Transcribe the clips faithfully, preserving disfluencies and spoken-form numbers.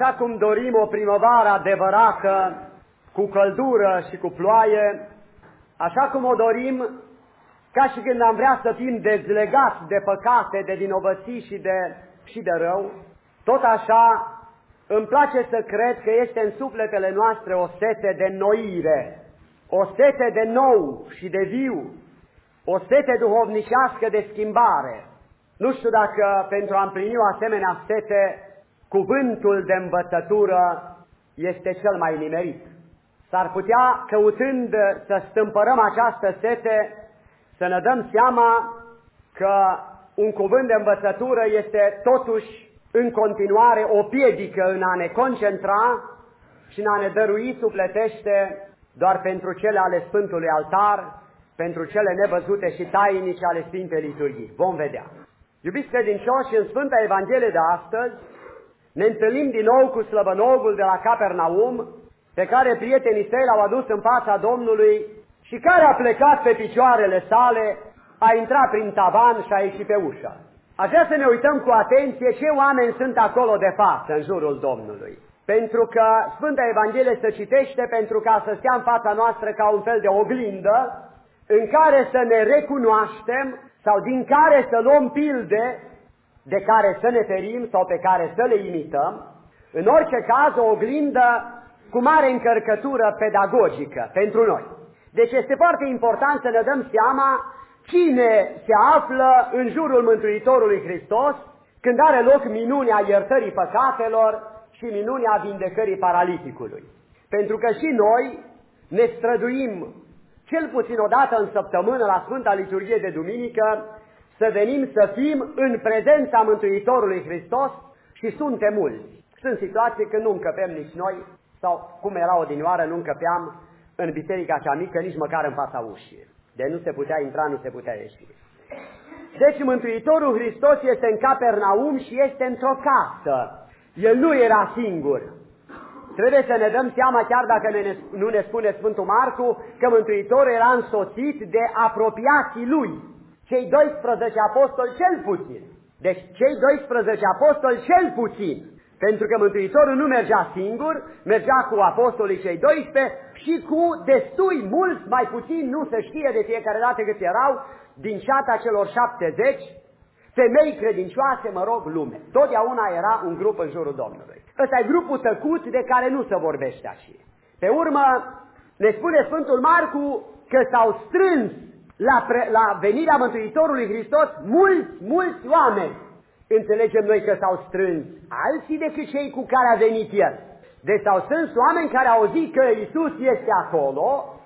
Așa cum dorim o primăvară adevărată, cu căldură și cu ploaie, așa cum o dorim ca și când am vrea să fim dezlegați de păcate, de vinovății și de, și de rău, tot așa îmi place să cred că este în sufletele noastre o sete de înnoire, o sete de nou și de viu, o sete duhovnicească de schimbare. Nu știu dacă pentru a împlini o asemenea sete, cuvântul de învățătură este cel mai nimerit. S-ar putea, căutând să stâmpărăm această sete, să ne dăm seama că un cuvânt de învățătură este totuși în continuare o piedică în a ne concentra și în a ne dărui sufletește doar pentru cele ale Sfântului Altar, pentru cele nevăzute și tainice ale Sfintei Liturghii. Vom vedea. Iubiți credincioși, în Sfânta Evanghelie de astăzi ne întâlnim din nou cu slăbănogul de la Capernaum, pe care prietenii săi l-au adus în fața Domnului și care a plecat pe picioarele sale, a intrat prin tavan și a ieșit pe ușă. Aș vrea să ne uităm cu atenție ce oameni sunt acolo de față în jurul Domnului. Pentru că Sfânta Evanghelie se citește pentru ca să stea în fața noastră ca un fel de oglindă în care să ne recunoaștem sau din care să luăm pilde de care să ne ferim sau pe care să le imităm. În orice caz, o oglindă cu mare încărcătură pedagogică pentru noi. Deci este foarte important să ne dăm seama cine se află în jurul Mântuitorului Hristos când are loc minunea iertării păcatelor și minunea vindecării paraliticului. Pentru că și noi ne străduim cel puțin o dată în săptămână la Sfânta Liturghie de Duminică să venim să fim în prezența Mântuitorului Hristos și suntem mulți. Sunt situații când nu încăpem nici noi, sau cum era odinioară, nu încăpeam în biserica cea mică, nici măcar în fața ușii. De nu se putea intra, nu se putea ieși. Deci Mântuitorul Hristos este în Capernaum și este într-o casă. El nu era singur. Trebuie să ne dăm seama, chiar dacă ne, nu ne spune Sfântul Marcu, că Mântuitorul era însoțit de apropiații lui, cei doisprezece apostoli cel puțin. Deci cei doisprezece apostoli cel puțin. Pentru că Mântuitorul nu mergea singur, mergea cu apostolii cei doisprezece și cu destui mulți, mai puțin, nu se știe de fiecare dată cât erau, din ceata celor șaptezeci, femei credincioase, mă rog, lume. Totdeauna era un grup în jurul Domnului. Ăsta e grupul tăcut de care nu se vorbește așa. Pe urmă, ne spune Sfântul Marcu că s-au strâns la, pre, la venirea Mântuitorului Hristos mulți, mulți oameni. Înțelegem noi că s-au strâns alții decât cei cu care a venit El. Deci s-au strâns oameni care au auzit că Iisus este acolo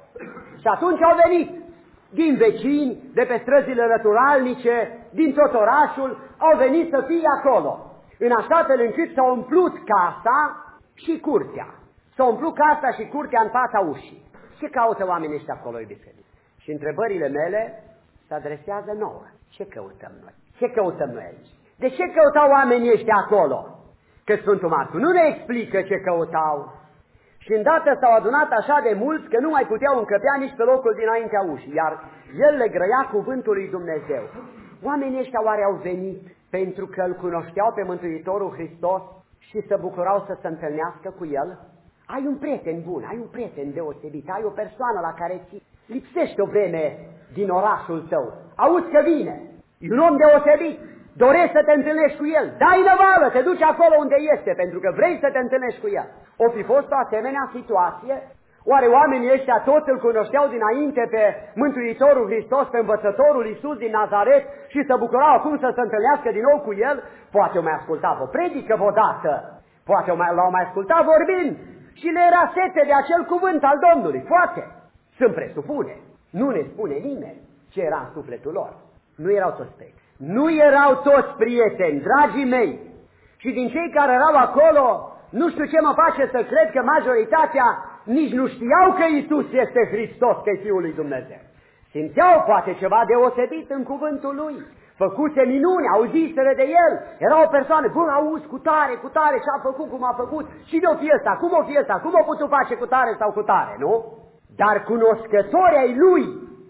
și atunci au venit din vecini, de pe străzile naturalnice, din tot orașul, au venit să fie acolo, în așa fel încât s-a umplut casa și curtea. S-a umplut casa și curtea în fața ușii. Ce caută oamenii ăștia acolo, iubiți? Și întrebările mele se adresează nouă. Ce căutăm noi? Ce căutăm noi aici? De ce căutau oamenii ăștia acolo? Că Sfântul Marcu nu ne explică ce căutau. Și îndată s-au adunat așa de mulți că nu mai puteau încăpea nici pe locul dinaintea ușii, iar el le grăia cuvântul lui Dumnezeu. Oamenii ăștia oare au venit pentru că îl cunoșteau pe Mântuitorul Hristos și se bucurau să se întâlnească cu el? Ai un prieten bun, ai un prieten deosebit, ai o persoană la care ți lipsește o vreme din orașul tău. Auzi că vine, e un om deosebit. Dorești să te întâlnești cu el, dai năvală, te duci acolo unde este, pentru că vrei să te întâlnești cu el. O fi fost o asemenea situație? Oare oamenii ăștia toți îl cunoșteau dinainte pe Mântuitorul Hristos, pe învățătorul Iisus din Nazaret și se bucurau acum să se întâlnească din nou cu el? Poate o mai asculta o predică odată, poate o mai, l-au mai ascultat vorbind și le era sete de acel cuvânt al Domnului, poate. Sunt presupune, nu ne spune nimeni ce era în sufletul lor. Nu erau toți prieteni. Nu erau toți prieteni, dragii mei. Și din cei care erau acolo, nu știu ce mă face să cred că majoritatea nici nu știau că Iisus este Hristos, că e Fiul lui Dumnezeu. Simțeau poate ceva deosebit în cuvântul Lui. Făcuse minuni, auziseră de El. Era o persoană, bă, auzi, cu tare, cu tare, ce a făcut, cum a făcut. Și de-o fi ăsta, cum o fi ăsta, cum o putut face cu tare sau cu tare, nu? Dar cunoscători ai Lui,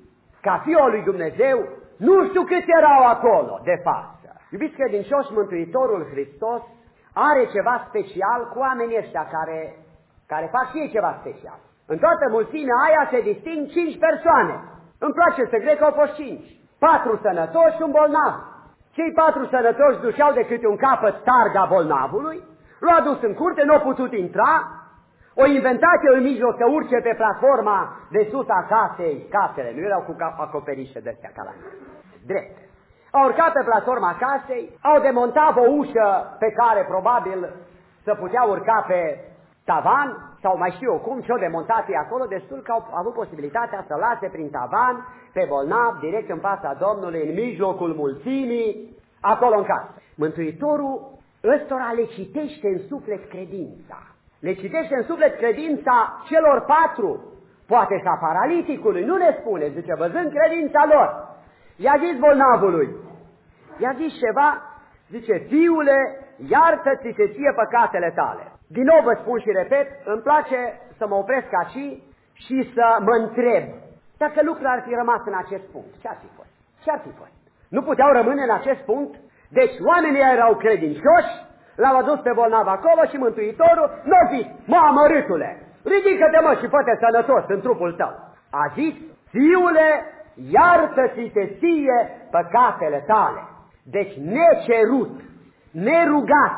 ca Fiul lui Dumnezeu, nu știu câți erau acolo, de față. Iubiți credincioși, Mântuitorul Hristos are ceva special cu oamenii ăștia care, care fac și ei ceva special. În toată mulțimea aia se disting cinci persoane. Îmi place să cred că au fost cinci. Patru sănătoși și un bolnav. Cei patru sănătoși duceau de câte un capăt targa bolnavului, l-au adus în curte, nu au putut intra, o inventat el în mijloc să urce pe platforma de sus a casei, casele, nu erau cu acoperișe de-astea ca la noi. Drept. Au urcat pe platforma casei, au demontat o ușă pe care probabil să putea urca pe tavan, sau mai știu eu cum, și-o demontat ei acolo, destul că au avut posibilitatea să lase prin tavan pe bolnav, direct în fața Domnului, în mijlocul mulțimii, acolo în casă. Mântuitorul ăstora le citește în suflet credința. Le citește în suflet credința celor patru, poate și a paraliticului, nu ne spune, zice, văzând credința lor. I-a zis bolnavului, i-a zis ceva, zice, fiule, iartă-ți se ție păcatele tale. Din nou vă spun și repet, îmi place să mă opresc aici și să mă întreb, dacă lucrurile ar fi rămas în acest punct, ce-ar fi fost? Ce-ar fi fost? Nu puteau rămâne în acest punct? Deci oamenii erau credincioși, l-au adus pe bolnav acolo și Mântuitorul nu a zis, mă, amărâtule, ridică-te mă și fă-te sănătos în trupul tău. A zis, fiule, iartă-ți te ție păcatele tale. Deci necerut, nerugat,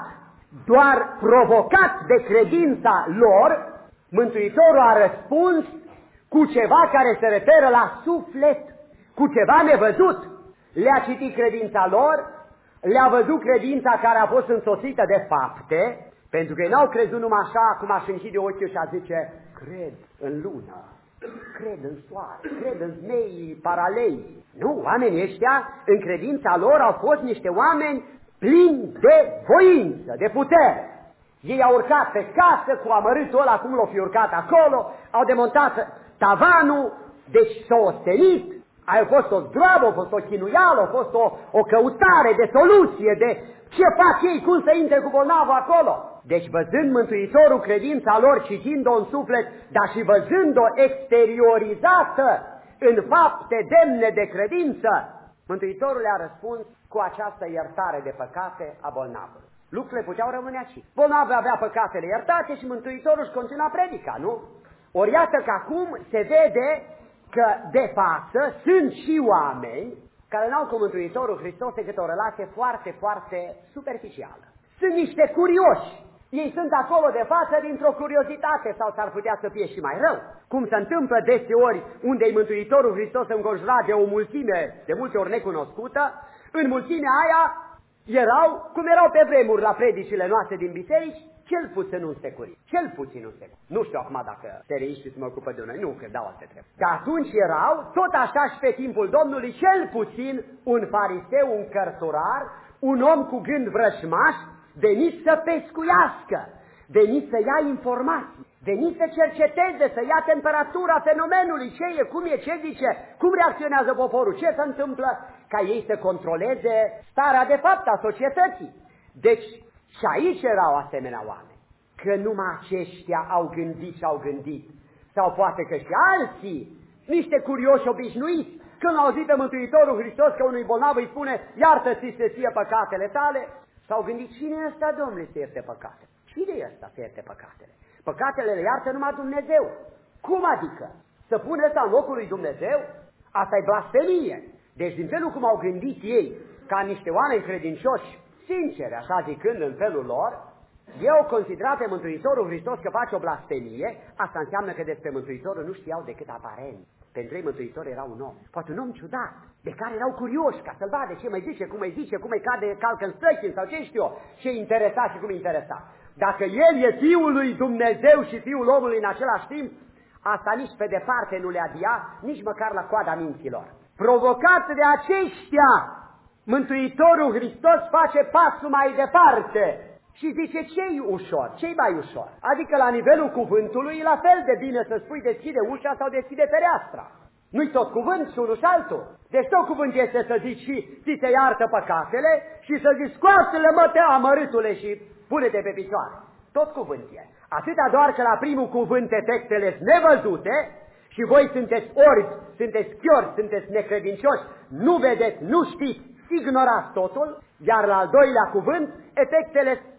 doar provocat de credința lor, Mântuitorul a răspuns cu ceva care se referă la suflet, cu ceva nevăzut. Le-a citit credința lor, le-a văzut credința care a fost însoțită de fapte, pentru că ei n-au crezut numai așa, cum aș închide ochiul și a zice, cred în lună, cred în soare, cred în zmei paralei. Nu, oamenii ăștia, în credința lor, au fost niște oameni plini de voință, de putere. Ei au urcat pe casă cu amărâtul ăla, cum l-au fi urcat acolo, au demontat tavanul, deci s-au ostenit, a fost o zdravă, a fost o chinuială, a fost o, o căutare de soluție, de ce fac ei, cum să intre cu bolnavul acolo. Deci văzând Mântuitorul credința lor, citind-o în suflet, dar și văzând-o exteriorizată în fapte demne de credință, Mântuitorul le-a răspuns cu această iertare de păcate a bolnavului. Lucrurile puteau rămâne aici. Bolnavul avea păcatele iertate și Mântuitorul își continua predica, nu? Ori iată că acum se vede că de față sunt și oameni care n-au cu Mântuitorul Hristos decât o relație foarte, foarte superficială. Sunt niște curioși. Ei sunt acolo de față dintr-o curiozitate sau s-ar putea să fie și mai rău. Cum se întâmplă deseori unde-i Mântuitorul Hristos înconjurat de o mulțime de multe ori necunoscută, în mulțimea aia erau, cum erau pe vremuri la predicile noastre din biserici, cel puțin un securit, cel puțin un securit. Nu știu acum dacă sereiștii se mă ocupă de noi, nu, că dau alte treburi. Dar atunci erau, tot așa și pe timpul Domnului, cel puțin un fariseu, un cărturar, un om cu gând vrășmaș, venit să pescuiască, venit să ia informații, venit să cerceteze, să ia temperatura fenomenului, ce e, cum e, ce zice, cum reacționează poporul, ce se întâmplă, ca ei să controleze starea de fapt a societății. Deci, și aici erau asemenea oameni, că numai aceștia au gândit și au gândit, sau poate că și alții, niște curioși obișnuiți, când au auzit pe Mântuitorul Hristos că unui bolnav îi spune, iartă-ți să fie păcatele tale, s-au gândit, cine e ăsta, Domnule, să ierte păcatele? Cine e ăsta să ierte păcatele? Păcatele le iartă numai Dumnezeu. Cum adică? Să pune ăsta în locul lui Dumnezeu? Asta e blasfemie. Deci din felul cum au gândit ei, ca niște oameni credincioși, sinceri, așa zicând în felul lor, ei au considerat pe Mântuitorul Hristos că face o blasfemie, asta înseamnă că despre Mântuitorul nu știau decât aparent. Pentru ei Mântuitorul era un om, poate un om ciudat, de care erau curioși ca să-l vadă ce mai zice, cum mai zice, cum mai cade, calcă în străchini sau ce știu eu, ce interesa și cum interesa. Dacă el e Fiul lui Dumnezeu și Fiul omului în același timp, asta nici pe departe nu le adia, nici măcar la coada minților. Provocat de aceștia, Mântuitorul Hristos face pasul mai departe și zice, ce-i ușor, ce-i mai ușor? Adică la nivelul cuvântului e la fel de bine să spui deschide ușa sau deschide fereastra. Nu-i tot cuvânt și unul și altul. Deci tot cuvânt este să zici și ți se iartă păcatele și să zici scoate-le mă te amărâtule și pune-te pe picioare. Tot cuvânt e. Atâta doar că la primul cuvânt efectele sunt nevăzute și voi sunteți orbi, sunteți chiori, sunteți necredincioși, nu vedeți, nu știți, ignorați totul, iar la al doilea cuvânt efectele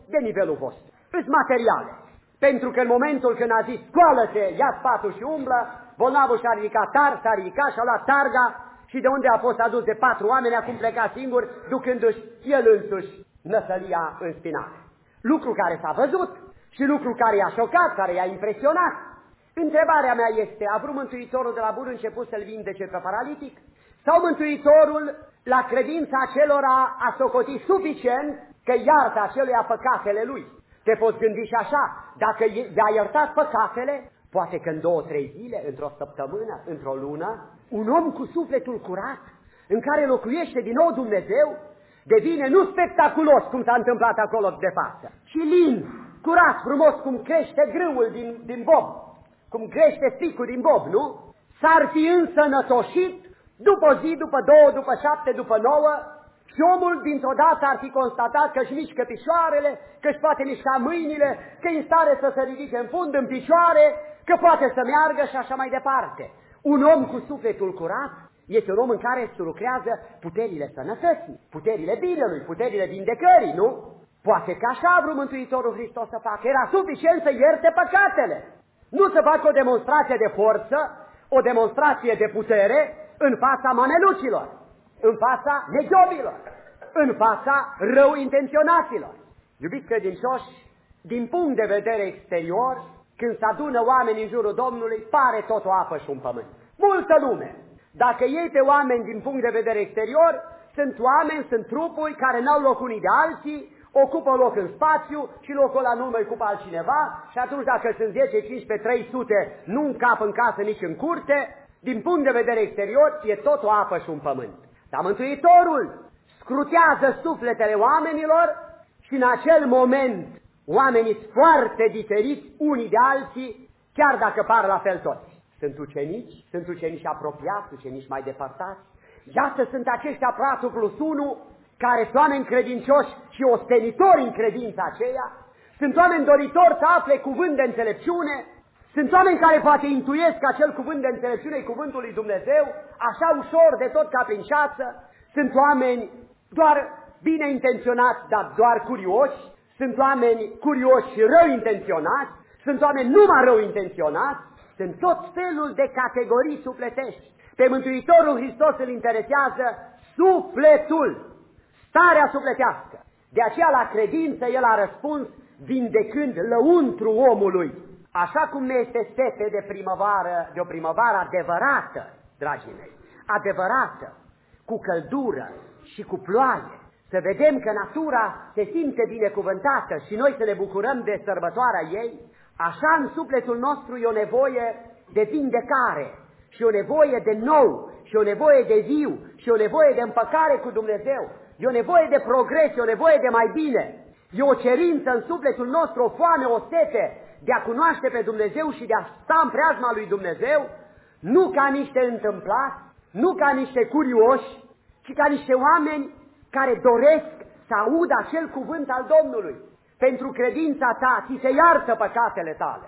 de nivelul vostru. Îs materiale. Pentru că în momentul când a zis scoală-te, ia spatul și umblă, bolnavul și-a ridicat tar, s-a ridicat și-a luat targa și de unde a fost adus de patru oameni, acum pleca singur, ducându-și el însuși năsălia în spinare. Lucru care s-a văzut și lucru care i-a șocat, care i-a impresionat. Întrebarea mea este, a vrut Mântuitorul de la bun început să-l vindece pe paralitic? Sau Mântuitorul, la credința acelora, a socotit suficient că iartă aceluia păcatele lui? Te poți gândi și așa, dacă i-a iertat păcatele, poate că în două, trei zile, într-o săptămână, într-o lună, un om cu sufletul curat, în care locuiește din nou Dumnezeu, devine nu spectaculos, cum s-a întâmplat acolo de față, ci lin, curat, frumos, cum crește grâul din, din bob, cum crește spicul din bob, nu? S-ar fi însănătoșit după o zi, după două, după șapte, după nouă, și omul dintr-o dată ar fi constatat că își mișcă picioarele, că își poate mișca mâinile, că e în stare să se ridice în fund, în picioare, că poate să meargă și așa mai departe. Un om cu sufletul curat este un om în care se lucrează puterile sănătății, puterile binelui, puterile vindecării, nu? Poate că așa a vrut Mântuitorul Hristos să facă. Era suficient să ierte păcatele. Nu să facă o demonstrație de forță, o demonstrație de putere în fața mamelucilor, în fața negiobilor, în fața rău intenționaților. Iubiți credincioși, din punct de vedere exterior, când se adună oameni în jurul Domnului, pare tot o apă și un pământ. Multă lume. Dacă iei pe oameni din punct de vedere exterior, sunt oameni, sunt trupuri care n-au loc unii de alții, ocupă loc în spațiu și locul ăla nu mai ocupă altcineva și atunci dacă sunt zece, cincisprezece, trei sute, nu încap în casă nici în curte, din punct de vedere exterior e tot o apă și un pământ. Dar Mântuitorul scrutează sufletele oamenilor și în acel moment oamenii sunt foarte diferiți unii de alții, chiar dacă par la fel toți. Sunt ucenici, sunt ucenici apropiați, ucenici mai depărtați. Iată, sunt aceștia patru plus unu, care sunt oameni credincioși și ostenitori în credința aceea. Sunt oameni doritori să afle cuvânt de înțelepciune. Sunt oameni care poate intuiesc că acel cuvânt de înțelepciune e cuvântul lui Dumnezeu, așa ușor de tot ca prin șață. Sunt oameni doar bine intenționați, dar doar curioși. Sunt oameni curioși și rău intenționați. Sunt oameni numai rău intenționați. Sunt tot felul de categorii sufletești. Pe Mântuitorul Hristos îl interesează sufletul, starea sufletească. De aceea la credință el a răspuns vindecând lăuntru omului. Așa cum ne este sete de primăvară, de o primăvară adevărată, dragii mei, adevărată, cu căldură și cu ploaie. Să vedem că natura se simte binecuvântată și noi să ne bucurăm de sărbătoarea ei, așa în sufletul nostru e o nevoie de vindecare și o nevoie de nou și o nevoie de viu și o nevoie de împăcare cu Dumnezeu. E o nevoie de progres, e o nevoie de mai bine. E o cerință în sufletul nostru, o foame, o sete de a cunoaște pe Dumnezeu și de a sta în preajma lui Dumnezeu, nu ca niște întâmplați, nu ca niște curioși, ci ca niște oameni care doresc să audă acel cuvânt al Domnului. Pentru credința ta, ți se iartă păcatele tale.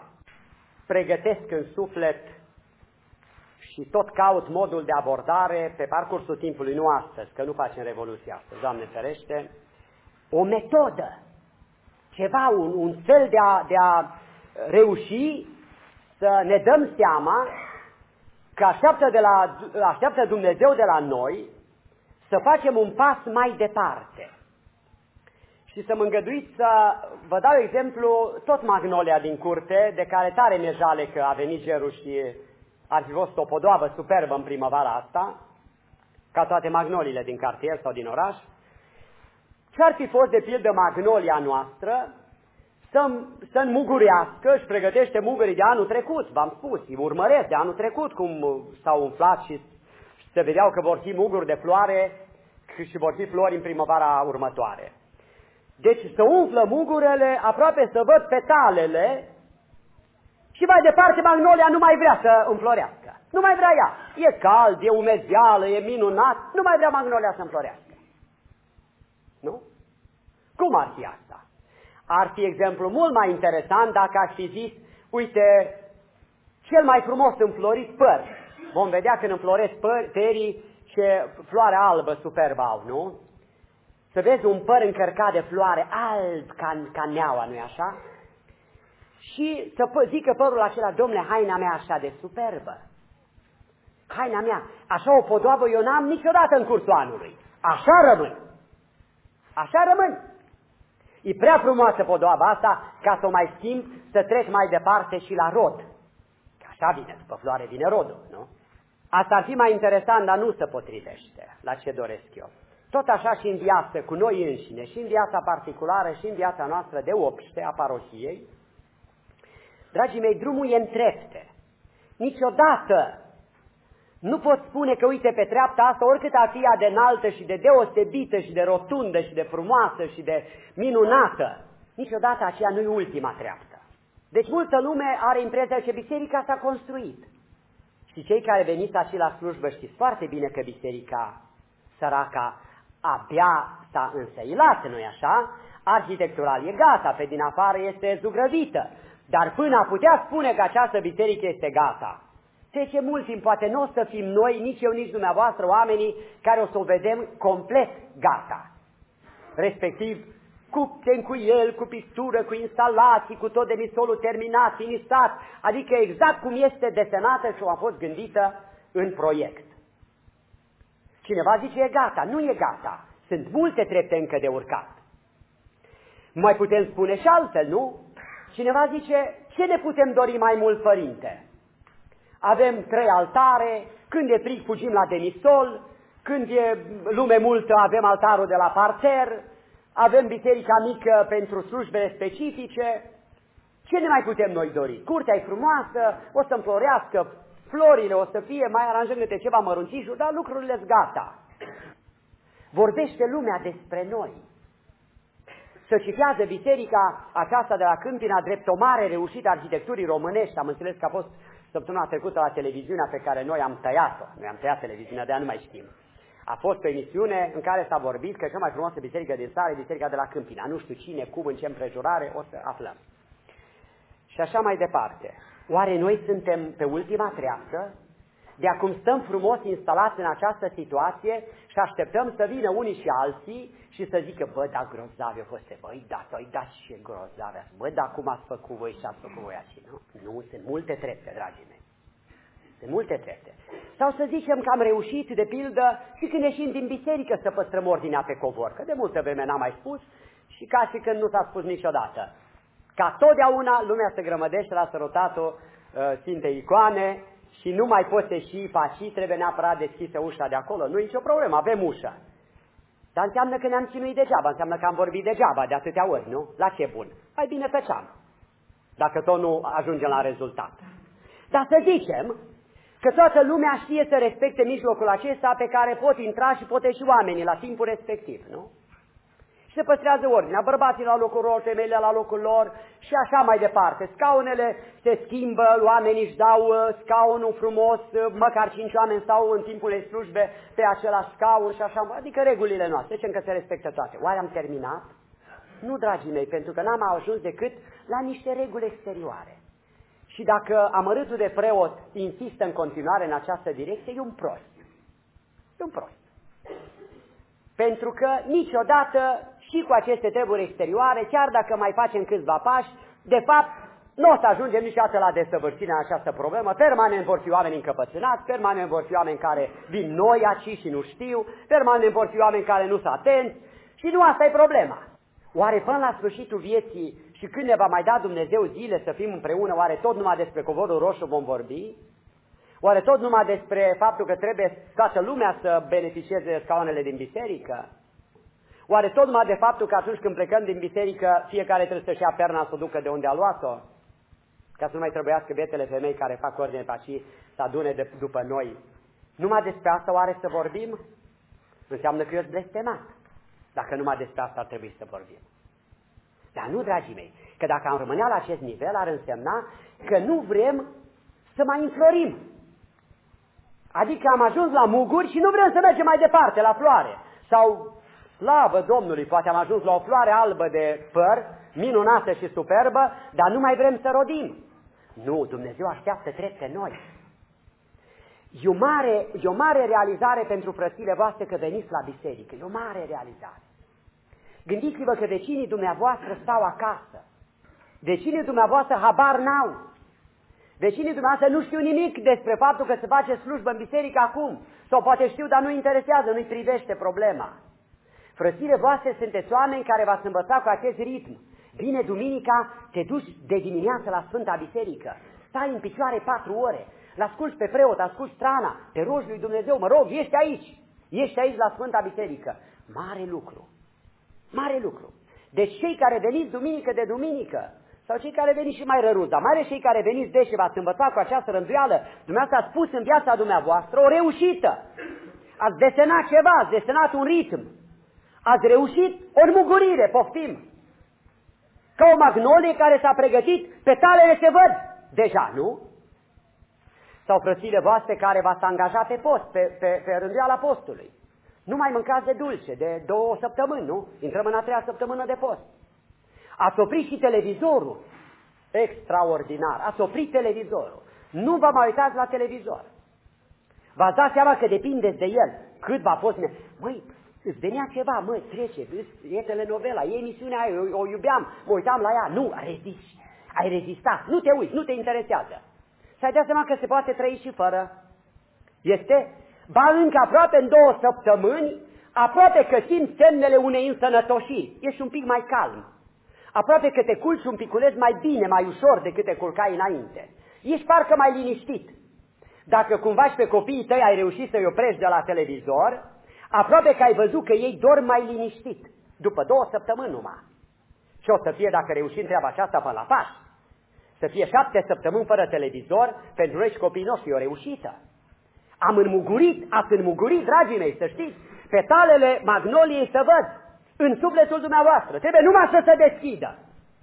Pregătesc în suflet și tot caut modul de abordare pe parcursul timpului, nu astăzi, că nu facem revoluția astăzi, Doamne ferește, o metodă, ceva, un, un fel de a, de a reuși să ne dăm seama că așteaptă, de la, așteaptă Dumnezeu de la noi să facem un pas mai departe. Și să mă îngăduiți să vă dau exemplu tot magnolia din curte, de care tare mi-e jale că a venit gerul și ar fi fost o podoabă superbă în primăvara asta, ca toate magnoliile din cartier sau din oraș. Ce-ar fi fost de pildă magnolia noastră să, să înmugurească, își pregătește mugurii de anul trecut, v-am spus, îi urmăresc de anul trecut cum s-au umflat și se vedeau că vor fi muguri de floare și vor fi flori în primăvara următoare. Deci să umflă mugurele, aproape să văd petalele și mai departe magnolia nu mai vrea să înflorească. Nu mai vrea ea. E cald, e umezeală, e minunat, nu mai vrea magnolia să înflorească. Nu? Cum ar fi asta? Ar fi exemplu mult mai interesant dacă aș fi zis, uite, cel mai frumos înflorit păr. Vom vedea când înfloresc păr, perii ce floare albă superbă au, nu? să vezi un păr încărcat de floare, alb ca, ca neaua, nu-i așa? Și să zică părul acela, domnule, haina mea așa de superbă. Haina mea, așa o podoabă eu n-am niciodată în cursul anului. Așa rămân. Așa rămân. E prea frumoasă podoaba asta ca să o mai schimb, să trec mai departe și la rod. Că așa vine, după floare vine rodul, nu? Asta ar fi mai interesant, dar nu se potrivește la ce doresc eu. Tot așa și în viață cu noi înșine, și în viața particulară, și în viața noastră de obște a parohiei. Dragii mei, drumul e în trepte. Niciodată nu pot spune că, uite, pe treapta asta, oricât ar fi ea de înaltă și de deosebită și de rotundă și de frumoasă și de minunată, niciodată aceea nu e ultima treaptă. Deci multă lume are impresia că biserica s-a construit. Și cei care veniți așa la slujbă știți foarte bine că biserica săraca abia s-a însăilat, nu-i așa? Arhitectural e gata, pe din afară este zugrăvită. Dar până a putea spune că această biserică este gata, trece mult timp, poate nu o să fim noi, nici eu, nici dumneavoastră, oamenii care o să o vedem complet gata. Respectiv, cu tencuiel, cu pictură, cu instalații, cu tot demisolul terminat, finisat, adică exact cum este desenată și cum a fost gândită în proiect. Cineva zice, e gata, nu e gata, sunt multe trepte încă de urcat. Mai putem spune și altfel, nu? Cineva zice, ce ne putem dori mai mult, părinte? Avem trei altare, când e frig fugim la demisol, când e lume multă avem altarul de la parter, avem biserica mică pentru slujbele specifice. Ce ne mai putem noi dori? Curtea e frumoasă, o să înflorească, florile o să fie, mai aranjăm câte ceva mărunțișuri, dar lucrurile-s gata. Vorbește lumea despre noi. Să citează biserica aceasta de la Câmpina drept o mare reușită a arhitecturii românești. Am înțeles că a fost săptămâna trecută la televiziunea pe care noi am tăiat-o. Noi am tăiat televiziunea, de aia nu mai știm. A fost o emisiune în care s-a vorbit că cea mai frumoasă biserică din țară e biserica de la Câmpina. Nu știu cine, cum, în ce împrejurare, o să aflăm. Și așa mai departe. Oare noi suntem pe ultima treaptă? De acum stăm frumos instalați în această situație și așteptăm să vină unii și alții și să zică, bă, da, grozavi a fost, băi, da, băi, da, ce grozavi, bă, da, cum ați făcut voi și ați făcut voi aici, nu? Nu, sunt multe trepte, dragii mei. Sunt multe trepte. Sau să zicem că am reușit, de pildă, și când ieșim din biserică să păstrăm ordinea pe covor, că de multă vreme n-am mai spus și ca și când nu s-a spus niciodată. Ca totdeauna lumea se grămădește la sărutatul uh, Sfintei Icoane și nu mai poți ieși paci, trebuie neapărat deschisă ușa de acolo. Nu e nicio problemă, avem ușă. Dar înseamnă că ne-am chinuit degeaba, înseamnă că am vorbit degeaba de atâtea ori, nu? La ce bun? Mai bine făceam, dacă tot nu ajungem la rezultat. Dar să zicem că toată lumea știe să respecte mijlocul acesta pe care pot intra și pot ieși oamenii la timpul respectiv, nu? Și se păstrează ordinea, bărbații la locul lor, femeile la locul lor și așa mai departe. Scaunele se schimbă, oamenii își dau scaunul frumos, măcar cinci oameni stau în timpul de slujbe pe același scaun și așa, adică regulile noastre, zicem că se respectă toate. Oare am terminat? Nu, dragii mei, pentru că n-am ajuns decât la niște reguli exterioare. Și dacă amărâtul de preot insistă în continuare în această direcție, e un prost. E un prost. Pentru că niciodată și cu aceste treburi exterioare, chiar dacă mai facem câțiva pași, de fapt nu o să ajungem niciodată la desăvârșirea în această problemă. Permanent vor fi oameni încăpățânați, permanent vor fi oameni care vin noi aici și nu știu, permanent vor fi oameni care nu sunt atenți și nu asta e problema. Oare până la sfârșitul vieții și când ne va mai da Dumnezeu zile să fim împreună, oare tot numai despre covorul roșu vom vorbi? Oare tot numai despre faptul că trebuie toată lumea să beneficieze de scaunele din biserică? Oare tot numai de faptul că atunci când plecăm din biserică, fiecare trebuie să-și ia perna să o ducă de unde a luat-o? Ca să nu mai trebuiască bietele femei care fac ordine pe aici să adune de, după noi. Numai despre asta oare să vorbim? Înseamnă că eu sunt blestemat. Dacă numai despre asta ar trebui să vorbim. Dar nu, dragii mei, că dacă am rămânea la acest nivel, ar însemna că nu vrem să mai înflorim. Adică am ajuns la muguri și nu vrem să mergem mai departe, la floare. Sau, slavă Domnului, poate am ajuns la o floare albă de păr, minunată și superbă, dar nu mai vrem să rodim. Nu, Dumnezeu așteaptă trepte noi. E o mare, e o mare realizare pentru frățile voastre că veniți la biserică. E o mare realizare. Gândiți-vă că vecinii dumneavoastră stau acasă. Vecinii dumneavoastră habar n-au. Vecinii dumneavoastră nu știu nimic despre faptul că se face slujbă în biserică acum. Sau poate știu, dar nu interesează, nu-i privește problema. Frățile voastre sunteți oameni care v-ați învățat cu acest ritm. Vine duminica, te duci de dimineață la Sfânta Biserică. Stai în picioare patru ore. L-asculți pe preot, asculți strana, te rogi lui Dumnezeu, mă rog, ești aici. Ești aici la Sfânta Biserică. Mare lucru. Mare lucru. Deci cei care veniți duminică de duminică, sau cei care veniți și mai răruți, dar mai ales cei care veniți de și v-ați învățat cu această rânduială, dumneavoastră ați pus în viața dumneavoastră o reușită. Ați desenat ceva, ați desenat un ritm. Ați reușit o înmugurire, poftim. Ca o magnolie care s-a pregătit, petalele se văd deja, nu? Sau frățile voastre care v-ați angajat pe post, pe, pe, pe rânduiala postului. Nu mai mâncați de dulce, de două săptămâni, nu? Intrăm în a treia săptămână de post. Ați oprit și televizorul. Extraordinar. Ați oprit televizorul. Nu vă mai uitați la televizor. V-ați dat seama că depindeți de el. Cât v-a fost... Măi, îți venea ceva, măi, trece, e telenovela, e emisiunea aia, eu o iubeam, mă uitam la ea. Nu, rezisti. Ai rezistat. Nu te uiți, nu te interesează. S-ai dat seama că se poate trăi și fără. Este... Ba încă aproape în două săptămâni, aproape că simți semnele unei însănătoșiri. Ești un pic mai calm. Aproape că te culci un piculeț mai bine, mai ușor decât te culcai înainte. Ești parcă mai liniștit. Dacă cumva și pe copiii tăi ai reușit să-i oprești de la televizor, aproape că ai văzut că ei dorm mai liniștit. După două săptămâni numai. Și o să fie, dacă reușim treaba aceasta până la Paști, să fie șapte săptămâni fără televizor, pentru noi și copiii noștri e o reușită. Am înmugurit, ați înmugurit, dragii mei, să știți, petalele magnoliei să văd în sufletul dumneavoastră. Trebuie numai să se deschidă.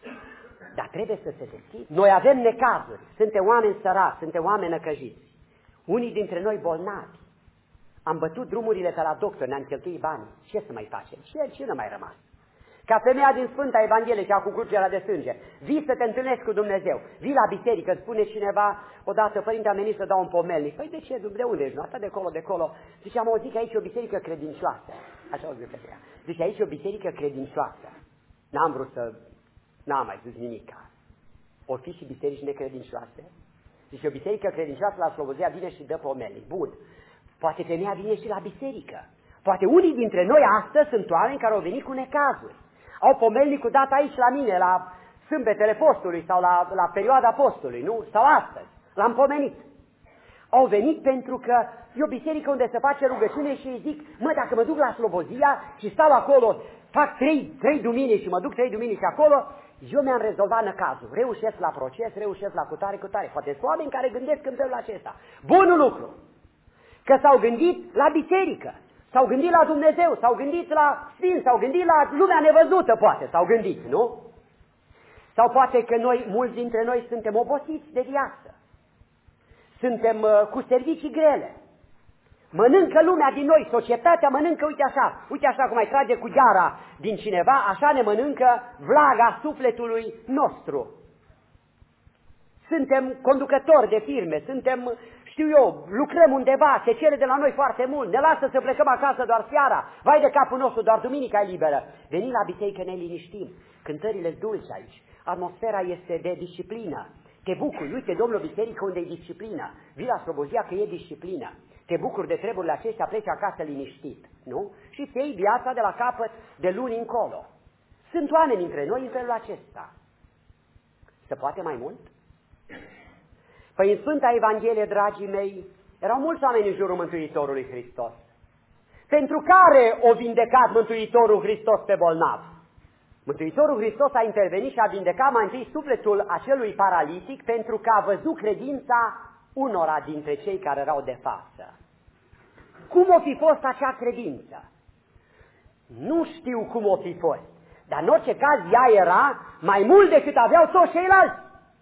Dar trebuie să se deschidă. Noi avem necazuri, suntem oameni săraci, suntem oameni năcăjiți. Unii dintre noi bolnavi. Am bătut drumurile pe la doctor, ne-am cheltuit banii. Ce să mai facem? Ce, ce nu mai rămas? Ca femeia din Sfânta Evanghelie, cea cu curgerea de sânge, vii să te întâlnești cu Dumnezeu, vii la biserică, îți spune cineva, odată, părinte, am venit să dau un pomelnic. Păi de ce? De unde ești? Nu? Atât de colo, de colo. Zice, am auzit că aici e o biserică credincioasă. Așa o zic pe ea. Zice, aici e o biserică credincioasă. N-am vrut să... N-am mai zis nimica. O fi și biserici necredincioase? Zice, o biserică credincioasă la Slobozia vine și dă pomelnic. Bun. Poate femeia vine și la biserică. Poate unii dintre noi astăzi sunt oameni care au venit cu necazuri. Au pomelnicul dat aici la mine, la sâmbetele postului sau la, la perioada postului, nu? Sau astăzi. L-am pomenit. Au venit pentru că e o biserică unde se face rugăciune și îi zic, mă, dacă mă duc la Slobozia și stau acolo, fac trei, trei duminici și mă duc trei duminici acolo, eu mi-am rezolvat năcazul. Reușesc la proces, reușesc la cutare, cutare. Poate sunt oameni care gândesc în felul acesta. Bunul lucru! Că s-au gândit la biserică. S-au gândit la Dumnezeu, s-au gândit la Sfinți, s-au gândit la lumea nevăzută, poate, s-au gândit, nu? Sau poate că noi, mulți dintre noi, suntem obosiți de viață. Suntem uh, cu servicii grele. Mănâncă lumea din noi, societatea mănâncă, uite așa, uite așa cum mai trage cu gheara din cineva, așa ne mănâncă vlaga sufletului nostru. Suntem conducători de firme, suntem, știu eu, lucrăm undeva, se cere de la noi foarte mult, ne lasă să plecăm acasă doar seara, vai de capul nostru, doar duminica e liberă. Venim la biserică, ne liniștim, cântările dulci aici, atmosfera este de disciplină. Te bucuri, uite, domnul, biserică unde e disciplină, vii la Slobozia că e disciplină. Te bucuri de treburile acestea, pleci acasă liniștit, nu? Și îți iei viața de la capăt de luni încolo. Sunt oameni între noi în felul acesta. Se poate mai mult? Păi în Sfânta Evanghelie, dragii mei, erau mulți oameni în jurul Mântuitorului Hristos, pentru care o vindecat Mântuitorul Hristos pe bolnav. Mântuitorul Hristos a intervenit și a vindecat mai întâi sufletul acelui paralitic, pentru că a văzut credința unora dintre cei care erau de față. Cum o fi fost acea credință? Nu știu cum o fi fost, dar în orice caz ea era mai mult decât aveau toți ceilalți.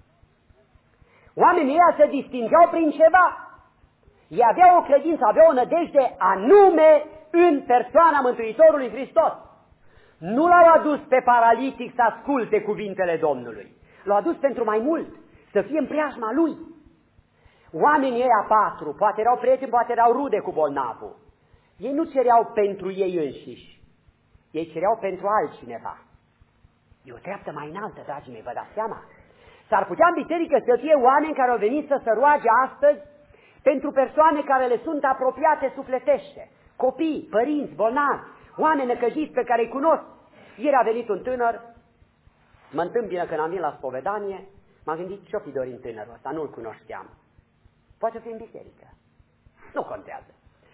Oamenii ăia se distingeau prin ceva. Ei aveau o credință, aveau o nădejde anume în persoana Mântuitorului Hristos. Nu l-au adus pe paralitic să asculte cuvintele Domnului. L-au adus pentru mai mult, să fie în preajma lui. Oamenii ăia patru, poate erau prieteni, poate erau rude cu bolnavul. Ei nu cereau pentru ei înșiși. Ei cereau pentru altcineva. E o treaptă mai înaltă, dragii mei, vă dați seama? S-ar putea în biserică să fie oameni care au venit să se roage astăzi pentru persoane care le sunt apropiate sufletește, copii, părinți, bolnavi, oameni necăjiți pe care îi cunosc. Ieri a venit un tânăr, mă întâmpină când am venit la spovedanie, m-am gândit ce-o fi dorit tânărul ăsta, nu-l cunoșteam. Poate fi în biserică, nu contează.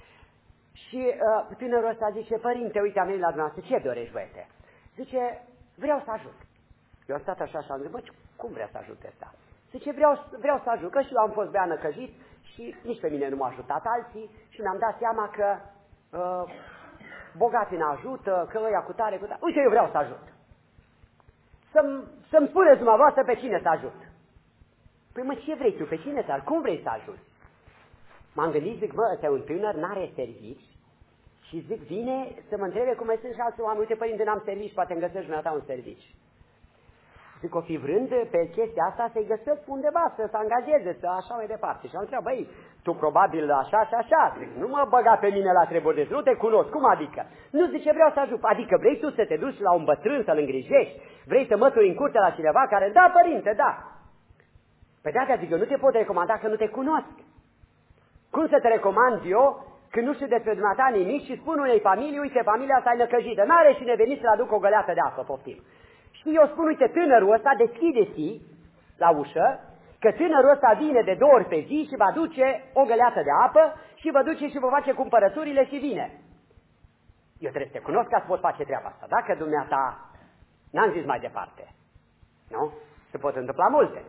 Și uh, tânărul ăsta zice, părinte, uite, am venit la dumneavoastră, ce dorești, băiete? Zice, vreau să ajut. Eu am stat așa și am zis, bă, cum vrea să ajute ăsta? Zice, vreau, vreau să ajut, că și eu am fost bea năcăjit și nici pe mine nu m-a ajutat alții și mi-am dat seama că uh, bogații ne ajută, că ăia cu tare, cu tare. Uite, eu vreau să ajut. Să-mi, să-mi spuneți dumneavoastră pe cine să ajut. Păi mă, ce vrei tu, pe cine să ajut? Cum vrei să ajut? M-am gândit, zic, bă, ăsta e un tânăr, n-are servici și zic, vine să mă întrebe cum mai sunt și alții oameni. Uite, părinte, n-am servici, poate îmi găsești dumneata un servici. Zic, o fi vrând pe chestia asta să-i găsesc undeva, să se angajeze, să așa mai departe. Și am întrebat, băi, tu probabil așa și așa. Zic, nu mă băga pe mine la treburi, nu te cunosc, cum adică? Nu, zice, vreau să ajut. Adică vrei tu să te duci la un bătrân, să-l îngrijești? Vrei să mături în curte la cineva care, da, părinte, da. Păi de-aia zic, eu nu te pot recomanda că nu te cunosc. Cum să te recomand eu când nu știu despre dumneata nimic și spun unei familii, uite, familia asta e năcăjită, n-are cine veni să-l aducă o găleată de apă, poftim. Și eu spun, uite, tânărul ăsta deschide-ți la ușă, că tânărul ăsta vine de două ori pe zi și va duce o găleată de apă și vă duce și vă face cumpărăturile și vine. Eu trebuie să te cunosc ca să pot face treaba asta. Dacă dumneata, n-am zis mai departe, nu? Se pot întâmpla multe.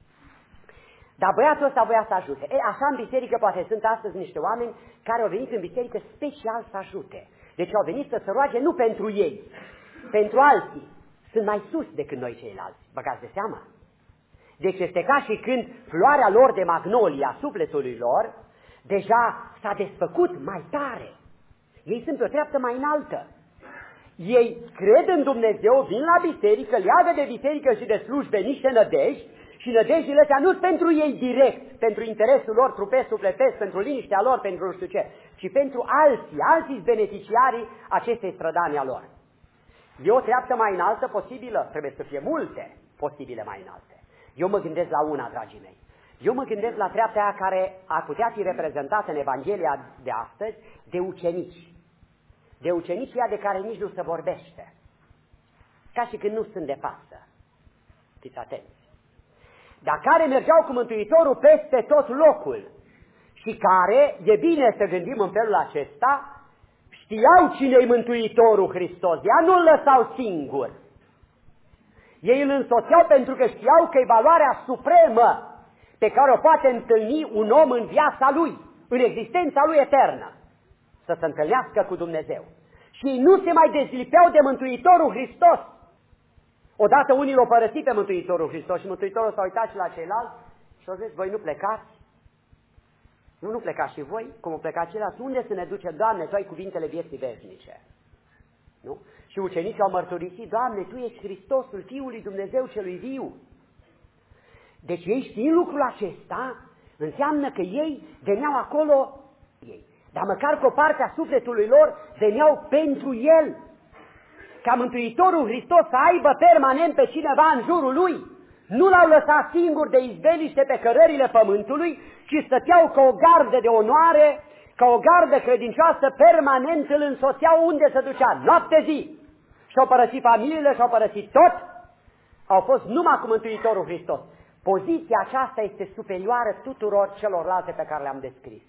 Dar băiatul ăsta voia să ajute. E, așa în biserică poate sunt astăzi niște oameni care au venit în biserică special să ajute. Deci au venit să se roage nu pentru ei, pentru alții. Sunt mai sus decât noi ceilalți. Băgați de seama? Deci este ca și când floarea lor de magnolie a sufletului lor deja s-a desfăcut mai tare. Ei sunt pe o treaptă mai înaltă. Ei cred în Dumnezeu, vin la biserică, leagă de biserică și de slujbe niște nădejdi și nădejdile astea nu sunt pentru ei direct, pentru interesul lor trupesc, sufletesc, pentru liniștea lor, pentru nu știu ce, ci pentru alții, alții beneficiarii acestei strădanii a lor. E o treaptă mai înaltă posibilă? Trebuie să fie multe posibile mai înalte. Eu mă gândesc la una, dragii mei. Eu mă gândesc la treapta aia care ar putea fi reprezentată în Evanghelia de astăzi de ucenici. De ucenicii de care nici nu se vorbește. Ca și când nu sunt de față. Fiți atenți. Dar care mergeau cu Mântuitorul peste tot locul și care, e bine să gândim în felul acesta, știau cine-i Mântuitorul Hristos, ea nu-l lăsau singur. Ei îl însoțeau pentru că știau că e valoarea supremă pe care o poate întâlni un om în viața lui, în existența lui eternă, să se întâlnească cu Dumnezeu. Și ei nu se mai dezlipeau de Mântuitorul Hristos. Odată unii l-au părăsit pe Mântuitorul Hristos și Mântuitorul s-a uitat și la ceilalți și au zis, voi nu plecați? Nu, nu plecați și voi, cum au plecat ceilalți. Unde să ne duce, Doamne, Tu ai cuvintele vieții veșnice? Nu? Și ucenicii au mărturisit, Doamne, Tu ești Hristosul, Fiul lui Dumnezeu celui viu. Deci ei știind lucrul acesta, înseamnă că ei veneau acolo, ei, dar măcar cu o parte a sufletului lor veneau pentru El. Ca Mântuitorul Hristos să aibă permanent pe cineva în jurul Lui. Nu L-au lăsat singur de izbeliște pe cărările pământului, ci stăteau ca o gardă de onoare, ca o gardă credincioasă, permanent îl însoțeau unde se ducea, noapte zi. Și-au părăsit familiile, și-au părăsit tot, au fost numai cu Mântuitorul Hristos. Poziția aceasta este superioară tuturor celorlalte pe care le-am descris.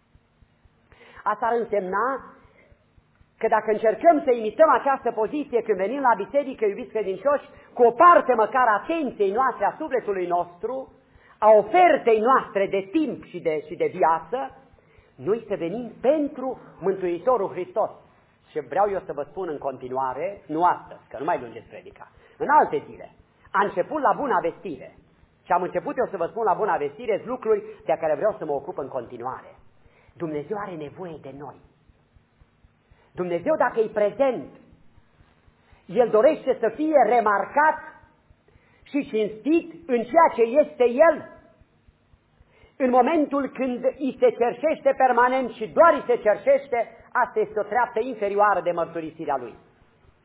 Asta ar însemna că dacă încercăm să imităm această poziție când venim la biserică, iubiți credincioși, cu o parte măcar atenției noastre a sufletului nostru, a ofertei noastre de timp și de, și de viață, noi să venim pentru Mântuitorul Hristos. Și vreau eu să vă spun în continuare, nu astăzi, că nu mai lungeți predica, în alte zile. A început la Buna Vestire. Și am început eu să vă spun la Buna Vestire lucruri de care vreau să mă ocup în continuare. Dumnezeu are nevoie de noi. Dumnezeu, dacă e prezent, El dorește să fie remarcat și cinstit în ceea ce este El. În momentul când îi se cerșește permanent și doar îi se cerșește, asta este o treaptă inferioară de mărturisirea Lui.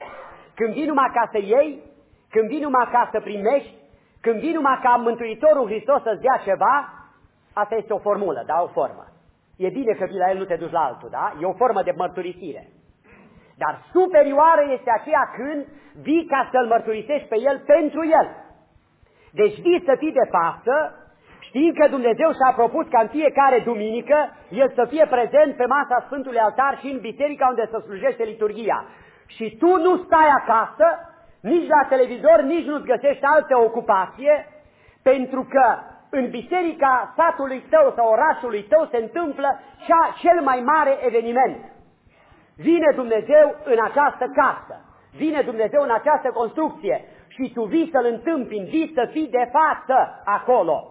când vii numai ca să iei, când vii numai ca să primești, când vii numai ca Mântuitorul Hristos să-ți dea ceva, asta este o formulă, da, o formă. E bine că vii la El, nu te duci la altul, da? E o formă de mărturisire. Dar superioară este aceea când vii ca să-L mărturisești pe El pentru El. Deci vii să fii de față, știind că Dumnezeu și-a propus ca în fiecare duminică El să fie prezent pe masa Sfântului Altar și în biserica unde se slujește liturghia. Și tu nu stai acasă, nici la televizor, nici nu-ți găsești altă ocupație, pentru că în biserica satului tău sau orașului tău se întâmplă cea, cel mai mare eveniment. Vine Dumnezeu în această casă, vine Dumnezeu în această construcție și tu vii să-L întâmpini, vii să fii de față acolo.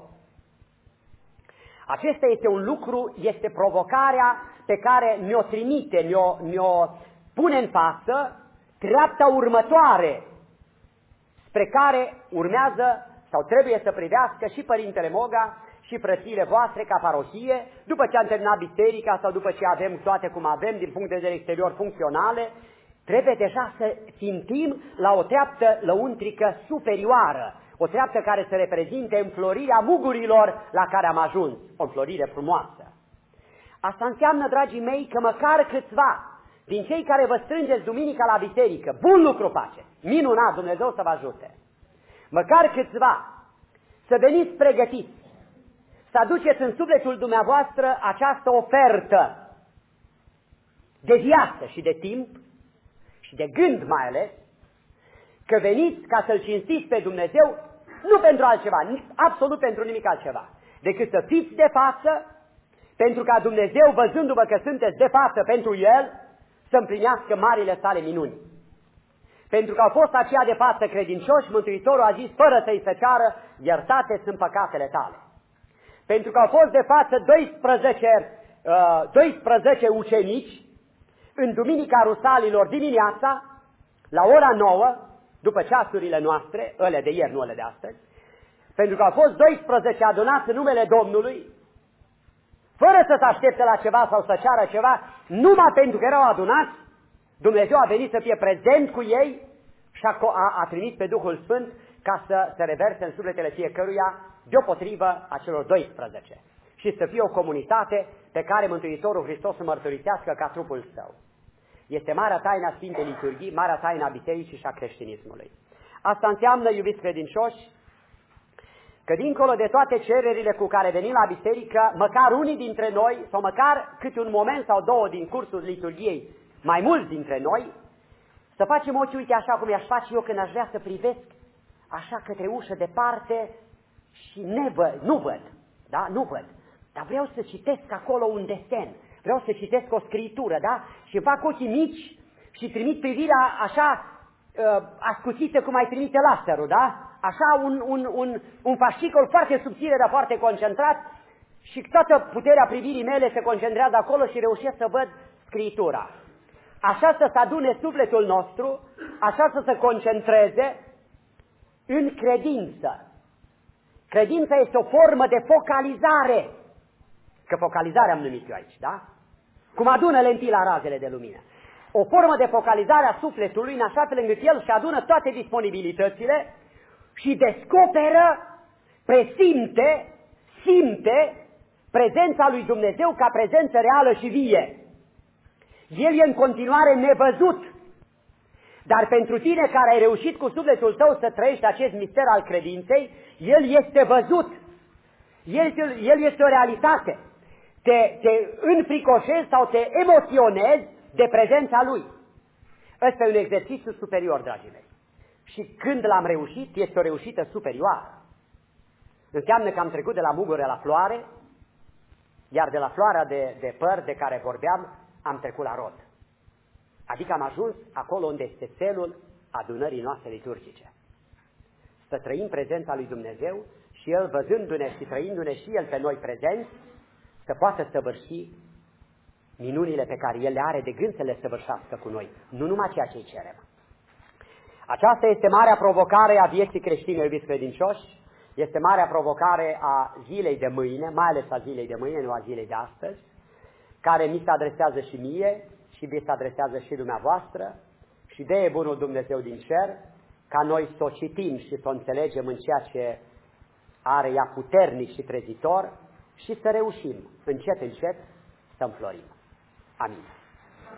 Acesta este un lucru, este provocarea pe care ne-o trimite, ne-o, ne-o pune în față treapta următoare spre care urmează sau trebuie să privească și Părintele Moga și frățiile voastre ca parohie, după ce am terminat biserica sau după ce avem toate cum avem din punct de vedere exterior funcționale, trebuie deja să țintim la o treaptă lăuntrică superioară, o treaptă care să reprezinte înflorirea mugurilor la care am ajuns, o înflorire frumoasă. Asta înseamnă, dragii mei, că măcar câțiva din cei care vă strângeți duminica la biserică, bun lucru faceți, minunat, Dumnezeu să vă ajute, măcar câțiva să veniți pregătiți, să aduceți în sufletul dumneavoastră această ofertă de viață și de timp și de gând mai ales, că veniți ca să-L cinstiți pe Dumnezeu, nu pentru altceva, absolut pentru nimic altceva, decât să fiți de față, pentru ca Dumnezeu, văzându-vă că sunteți de față pentru El, să împlinească marile sale minuni. Pentru că au fost aceia de față credincioși, Mântuitorul a zis, fără să-i se ceară, iertate sunt păcatele tale. Pentru că au fost de față doisprezece, uh, doisprezece ucenici, în Duminica Rusalilor dimineața, la ora nouă, după ceasurile noastre, ele de ieri, nu ele de astăzi, pentru că au fost doisprezece adunați în numele Domnului, fără să se aștepte la ceva sau să ceară ceva, numai pentru că erau adunați, Dumnezeu a venit să fie prezent cu ei și a, a, a trimis pe Duhul Sfânt ca să se reverse în sufletele fiecăruia deopotrivă a celor doisprezece și să fie o comunitate pe care Mântuitorul Hristos să mărturisească ca trupul Său. Este marea taina Sfintei Liturghii, marea taina Bisericii și a creștinismului. Asta înseamnă, iubiți credincioși, că dincolo de toate cererile cu care venim la biserică, măcar unii dintre noi, sau măcar câte un moment sau două din cursul liturghiei, mai mulți dintre noi, să facem ochii, uite așa cum i-aș face eu când aș vrea să privesc așa către ușă departe și ne văd, nu văd, da, nu văd, dar vreau să citesc acolo un desen, vreau să citesc o scritură, da, și fac ochii mici și trimit privirea așa uh, ascuțită cum ai trimite laserul, da, așa un, un, un, un fascicol foarte subțire, dar foarte concentrat și toată puterea privirii mele se concentrează acolo și reușesc să văd scritura. Așa să se adune sufletul nostru, așa să se concentreze în credință. Credința este o formă de focalizare, că focalizare am numit eu aici, da? Cum adună lentila razele de lumină. O formă de focalizare a sufletului în așa fel încât el și adună toate disponibilitățile și descoperă, presimte, simte prezența lui Dumnezeu ca prezență reală și vie. El e în continuare nevăzut, dar pentru tine care ai reușit cu sufletul tău să trăiești acest mister al credinței, el este văzut, el, el este o realitate. Te, te înfricoșezi sau te emoționezi de prezența lui. Ăsta e un exercițiu superior, dragii mei. Și când l-am reușit, este o reușită superioară. Înseamnă că am trecut de la mugure la floare, iar de la floarea de, de păr de care vorbeam, am trecut la rod. Adică am ajuns acolo unde este țelul adunării noastre liturgice. Să trăim prezența lui Dumnezeu și El, văzându-ne și trăindu-ne și El pe noi prezenți, să poată săvârși minunile pe care El le are de gând să le săvârșească cu noi, nu numai ceea ce îi cerem. Aceasta este marea provocare a vieții creștine, iubiți credincioși, este marea provocare a zilei de mâine, mai ales a zilei de mâine, nu a zilei de astăzi, care mi se adresează și mie și vi se adresează și dumneavoastră și de bunul Dumnezeu din cer, ca noi să o citim și să o înțelegem în ceea ce are ea puternic și trezitor și să reușim încet, încet să înflorim. Amin.